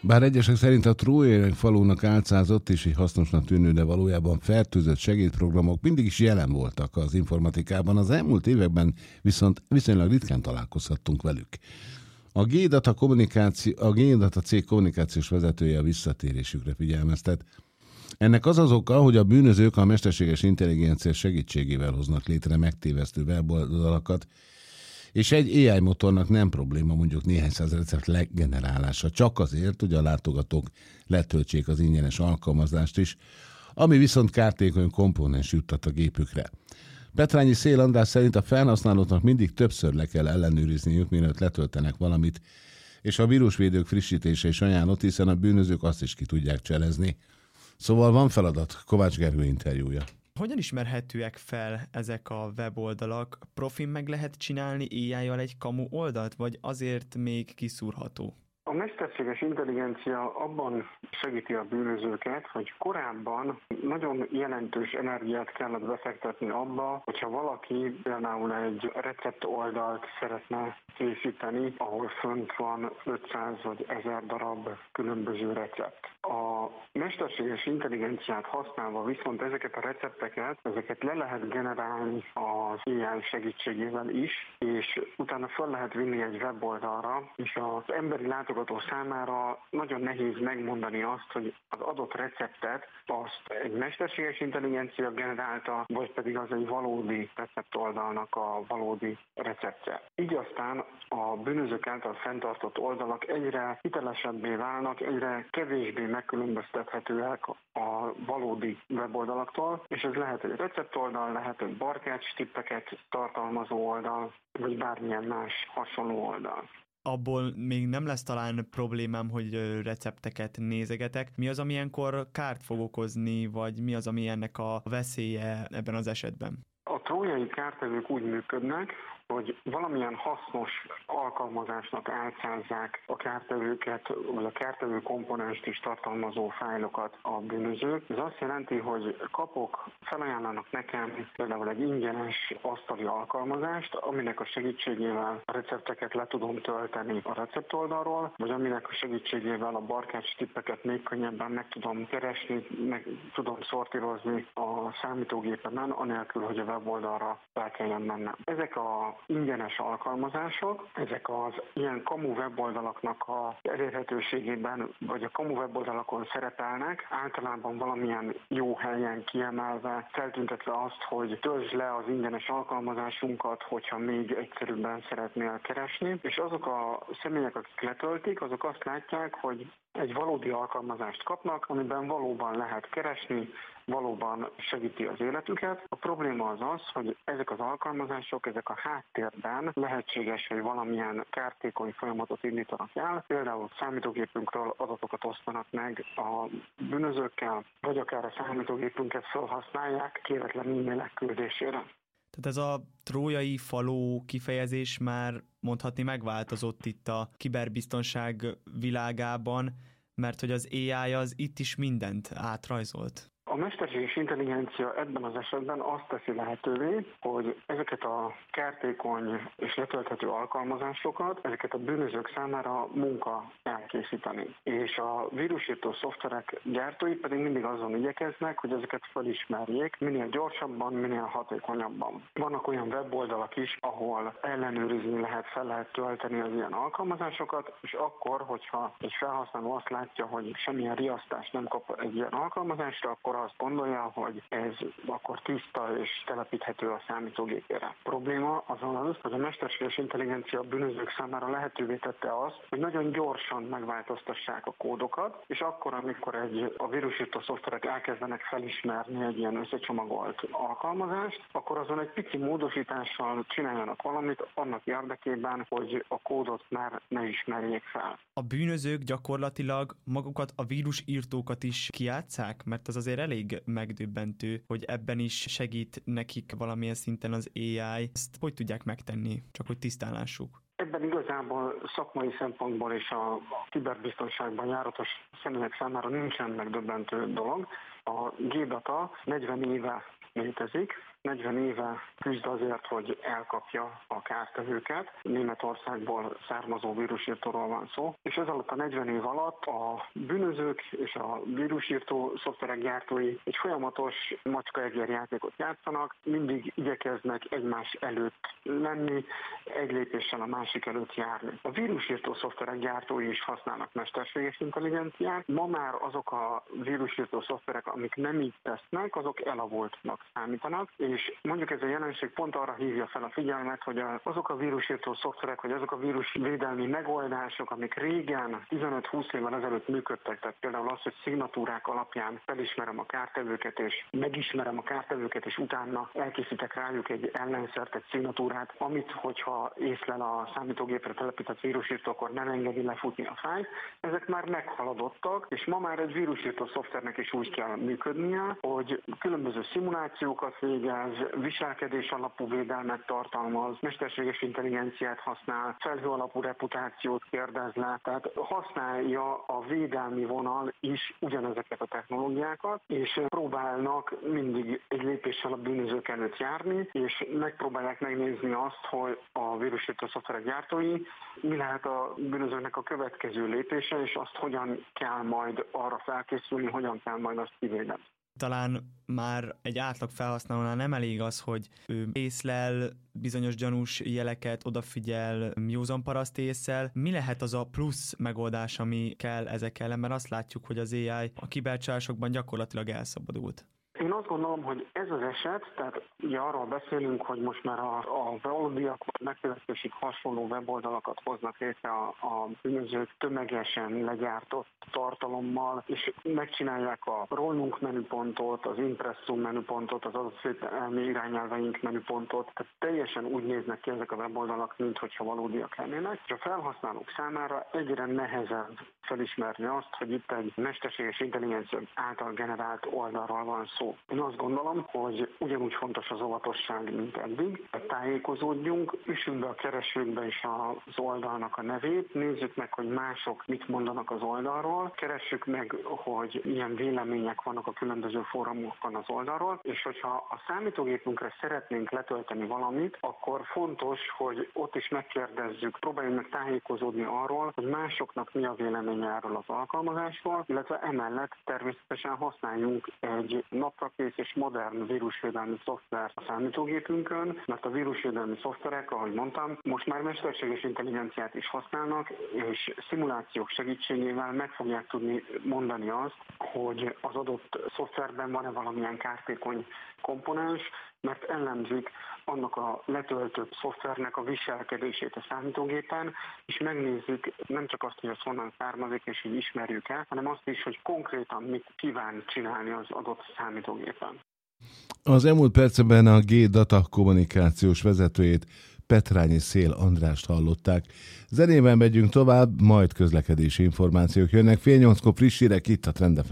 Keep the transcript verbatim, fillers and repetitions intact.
Bár egyesek szerint a trójai falunak álcázott és így hasznosnak tűnő, de valójában fertőzött segédprogramok mindig is jelen voltak az informatikában, az elmúlt években viszont viszonylag ritkán találkozhattunk velük. A G-Data, kommunikáció, a G-Data cég kommunikációs vezetője a visszatérésükre figyelmeztet. Ennek az az oka, hogy a bűnözők a mesterséges intelligencia segítségével hoznak létre megtévesztő weboldalakat, és egy á i motornak nem probléma mondjuk néhány száz recept leggenerálása, csak azért, hogy a látogatók letöltsék az ingyenes alkalmazást is, ami viszont kártékony komponens juttat a gépükre. Petrányi Szél András szerint a felhasználóknak mindig többször le kell ellenőrizniük, mielőtt letöltenek valamit, és a vírusvédők frissítése is ajánlott, hiszen a bűnözők azt is ki tudják cselezni. Szóval van feladat. Kovács Gergő interjúja. Hogyan ismerhetőek fel ezek a weboldalak? Profin meg lehet csinálni á i-jal egy kamu oldalt, vagy azért még kiszúrható? A mesterséges intelligencia abban segíti a bűnözőket, hogy korábban nagyon jelentős energiát kellett befektetni abba, hogyha valaki például egy recept oldalt szeretne készíteni, ahol fönt van ötszáz vagy ezer darab különböző recept. A mesterséges intelligenciát használva viszont ezeket a recepteket, ezeket le lehet generálni az á i segítségével is, és utána fel lehet vinni egy weboldalra, és az emberi látogató számára nagyon nehéz megmondani azt, hogy az adott receptet azt egy mesterséges intelligencia generálta, vagy pedig az egy valódi receptoldalnak a valódi receptje. Így aztán a bűnözők által fenntartott oldalak egyre hitelesebbé válnak, egyre kevésbé megkülönböztethetőek a valódi weboldalaktól, és ez lehet egy receptoldal, lehet egy barkács tippeket tartalmazó oldal, vagy bármilyen más hasonló oldal. Abból még nem lesz talán problémám, hogy recepteket nézegetek. Mi az, ami ilyenkor kárt fog okozni, vagy mi az, ami ennek a veszélye ebben az esetben? A trójai kártevők úgy működnek, hogy valamilyen hasznos alkalmazásnak álcázzák a kártevőket, vagy a kártevő komponenst is tartalmazó fájlokat a bűnözők. Ez azt jelenti, hogy kapok, felajánlanak nekem például egy ingyenes asztali alkalmazást, aminek a segítségével a recepteket le tudom tölteni a receptoldalról, vagy aminek a segítségével a barkács tippeket még könnyebben meg tudom keresni, meg tudom szortírozni a számítógépemen, anélkül, hogy a weboldalra fel kelljen mennem. Ezek a ingyenes alkalmazások, ezek az ilyen kamu weboldalaknak az elérhetőségében, vagy a kamu weboldalakon szerepelnek, általában valamilyen jó helyen kiemelve, feltüntetve azt, hogy töltsd le az ingyenes alkalmazásunkat, hogyha még egyszerűbben szeretnél keresni, és azok a személyek, akik letöltik, azok azt látják, hogy egy valódi alkalmazást kapnak, amiben valóban lehet keresni, valóban segíti az életüket. A probléma az az, hogy ezek az alkalmazások, ezek a háttérben lehetséges, hogy valamilyen kártékony folyamatot indítanak el, például számítógépünkről adatokat osztanak meg a bűnözőkkel, vagy akár a számítógépünket felhasználják kéretlen e-mailek küldésére. Tehát ez a trójai faló kifejezés már mondhatni megváltozott itt a kiberbiztonság világában, mert hogy az á i az itt is mindent átrajzolt. A mesterséges intelligencia ebben az esetben azt teszi lehetővé, hogy ezeket a kártékony és letölthető alkalmazásokat, ezeket a bűnözők számára munka elkészíteni. És a vírusírtó szoftverek gyártói pedig mindig azon igyekeznek, hogy ezeket felismerjék minél gyorsabban, minél hatékonyabban. Vannak olyan weboldalak is, ahol ellenőrizni lehet, fel lehet tölteni az ilyen alkalmazásokat, és akkor, hogyha egy felhasználó azt látja, hogy semmilyen riasztást nem kap egy ilyen alkalmazásra, akkor azt gondolja, hogy ez akkor tiszta és telepíthető a számítógépére. A probléma azon az, hogy a mesterséges intelligencia bűnözők számára lehetővé tette azt, hogy nagyon gyorsan megváltoztassák a kódokat, és akkor, amikor egy, a vírusírtó szoftverek elkezdenek felismerni egy ilyen összecsomagolt alkalmazást, akkor azon egy pici módosítással csináljanak valamit annak érdekében, hogy a kódot már ne ismerjék fel. A bűnözők gyakorlatilag magukat, a vírusírtókat is kijátsszák, mert az azért elég megdöbbentő, hogy ebben is segít nekik valamilyen szinten az á i. Ezt hogy tudják megtenni? Csak hogy tisztán lássuk. Ebben igazából szakmai szempontból és a kiberbiztonságban járatos személyek számára nincsen megdöbbentő dolog. A G-Data negyven éve létezik, negyven éve küzd azért, hogy elkapja a kártevőket. Németországból származó vírusírtóról van szó, és ez alatt a negyven év alatt a bűnözők és a vírusírtó szoftverek gyártói egy folyamatos macska-egér játékot játszanak, mindig igyekeznek egymás előtt lenni, egy lépéssel a másik előtt járni. A vírusírtó szoftverek gyártói is használnak mesterséges intelligenciát. Ma már azok a vírusírtó szoftverek, amik nem így tesznek, azok elavultnak számítanak, és mondjuk ez a jelenség pont arra hívja fel a figyelmet, hogy azok a vírusírtó szoftverek, vagy azok a vírusvédelmi megoldások, amik régen tizenöt-húsz évvel ezelőtt működtek, tehát például az, hogy szignatúrák alapján felismerem a kártevőket, és megismerem a kártevőket, és utána elkészítek rájuk egy ellenszert, egy szignatúrát, amit, hogyha észlel a számítógépre telepített vírusírtó, akkor nem engedi lefutni a fájlt. Ezek már meghaladottak, és ma már egy vírusírtó szoftvernek is úgy kell működnie, hogy különböző szimulációkat végez, viselkedés alapú védelmet tartalmaz, mesterséges intelligenciát használ, felhő alapú reputációt kérdez le, tehát használja a védelmi vonal is ugyanezeket a technológiákat, és próbálnak mindig egy lépéssel a bűnözők előtt járni, és megpróbálják megnézni azt, hogy a vírusírtó szoftverek gyártói mi lehet a bűnözőknek a következő lépése, és azt hogyan kell majd arra felkészülni, hogyan kell majd azt kivédeni. Talán már egy átlag felhasználónál nem elég az, hogy ő észlel bizonyos gyanús jeleket, odafigyel józan paraszt ésszel. Mi lehet az a plusz megoldás, ami kell ezek ellen, mert azt látjuk, hogy az á i a kibercsalásokban gyakorlatilag elszabadult. Én azt gondolom, hogy ez az eset, tehát ugye arról beszélünk, hogy most már a, a valódiak megkövetésig hasonló weboldalakat hoznak létre a, a bűnözők tömegesen legyártott tartalommal, és megcsinálják a rollunk menüpontot, az impresszum menüpontot, az adatvédelmi irányelveink menüpontot, tehát teljesen úgy néznek ki ezek a weboldalak, minthogyha valódiak lennének, és a felhasználók számára egyre nehezebb felismerni azt, hogy itt egy mesterséges intelligencia által generált oldalról van szó. Én azt gondolom, hogy ugyanúgy fontos az óvatosság, mint eddig. Tájékozódjunk, üssünk be a keresőkbe is az oldalnak a nevét, nézzük meg, hogy mások mit mondanak az oldalról, keressük meg, hogy milyen vélemények vannak a különböző fórumokon az oldalról, és hogyha a számítógépünkre szeretnénk letölteni valamit, akkor fontos, hogy ott is megkérdezzük, próbáljunk meg tájékozódni arról, hogy másoknak mi a véleménye erről az alkalmazásról, illetve emellett természetesen használjunk egy naprakész és modern vírusvédelmi szoftvert a számítógépünkön, mert a vírusvédelmi szoftverek, ahogy mondtam, most már mesterséges intelligenciát is használnak, és szimulációk segítségével meg fogják tudni mondani azt, hogy az adott szoftverben van-e valamilyen kártékony komponens, mert elemzik annak a letöltött szoftvernek a viselkedését a számítógépen, és megnézzük nem csak azt, hogy az honnan származik, és hogy ismerjük el, hanem azt is, hogy konkrétan mit kíván csinálni az adott számítógépen. Az elmúlt percben a G-Data kommunikációs vezetőjét, Petrányi Szél Andrást hallották. Zenében megyünk tovább, majd közlekedési információk jönnek. Fél nyolckor friss hírek itt a Trend ef em.